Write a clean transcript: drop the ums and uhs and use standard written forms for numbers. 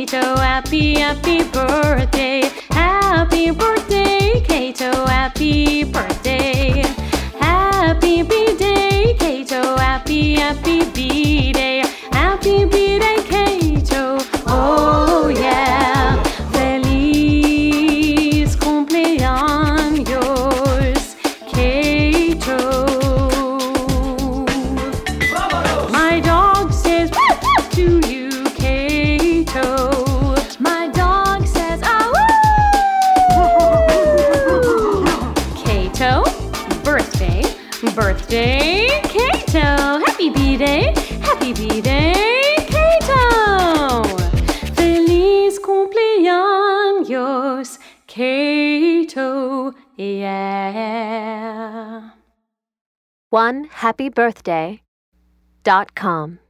Kato, happy, happy birthday. Happy birthday, Kato, happy birthday. Happy B-Day, Kato, happy, happy B-Day. Happy B-Day, Kato, oh yeah. Feliz cumpleaños, Kato. My dog says to you, Kato. My dog says, ah, woo! Kato, birthday, birthday, Kato. Happy B-Day, happy B-Day, Kato. Feliz cumpleaños, Kato, yeah. OneHappyBirthday.com